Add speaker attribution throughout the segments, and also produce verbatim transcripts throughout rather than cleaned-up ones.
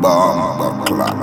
Speaker 1: Bomba clap.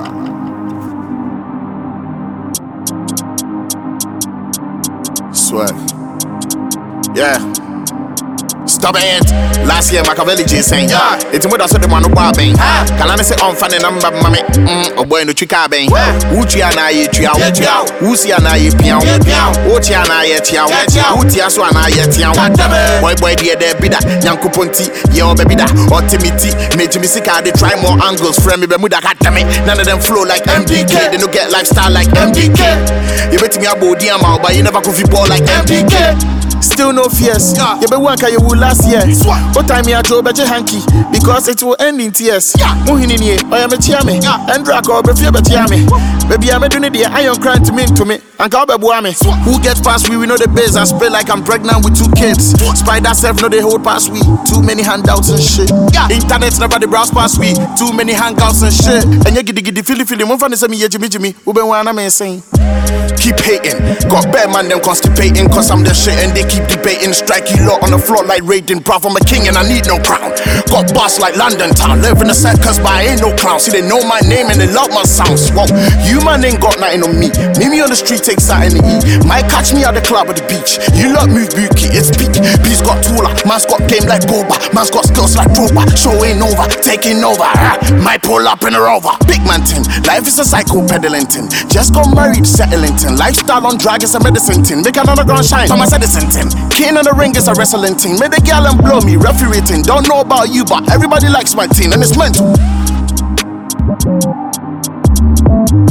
Speaker 1: Swag. Yeah. Stop it. Last year, Machiavelli J saying, yeah. It's what I said the one who bought me. Can I say on fan and number, mammy? Oh, boy, no chica bang. Uchi and I eat you out. Uzi and I eat piao. Uchi and I eat you out. Uti as one I eat you out. Boy, boy, dear, there be that. Yanko Ponti, yo, baby, that. Or Timothy, made Jimmy Sika, they try more angles. Friend me, Bermuda, damn it. None of them flow like M D K. They don't get lifestyle like M D K. You bet me a body amount, but you never could ball like M D K. Still no fears. You be one can you will last year. What time you to better hanky because it will end in tears. Muhinini, I am a chiame. And Draco, be fear betiame. Baby, I'm a doing the iron crying to me to me. And call Babuame. Who gets past we? We know the base. I spray like I'm pregnant with two kids. Spider self know they hold past we. Too many handouts and shit. Internet's never the browse past we. Too many hangouts and shit. And you giddy giddy feely feely. One fan is me, Jimmy Jimmy. Ube one I'm saying. Keep hating. Got bear man them constipating. Cause I'm the shit and they keep debating. Strike you lot on the floor like raiding. Bruv, I'm a king and I need no crown. Got boss like London town. Live in the circus but I ain't no clown. See they know my name and they love my sounds. Whoa, you man ain't got nothing on me. Meet me on the street, take something to eat. Might catch me at the club or the beach. You lot move bookie, it's peak. Beast got taller, man's got game like Boba. Man's got skills like Drogba. Show ain't over, taking over. Ah, might pull up in a rover. Big man thing, life is a cycle peddling thing. Just got married, settling thing. Lifestyle on drag is a medicine thing. Make another ground shine, from a citizen thing. King on the ring is a wrestling thing. Made the gal and blow me, referee thing. Don't know about you, but everybody likes my team and it's meant to.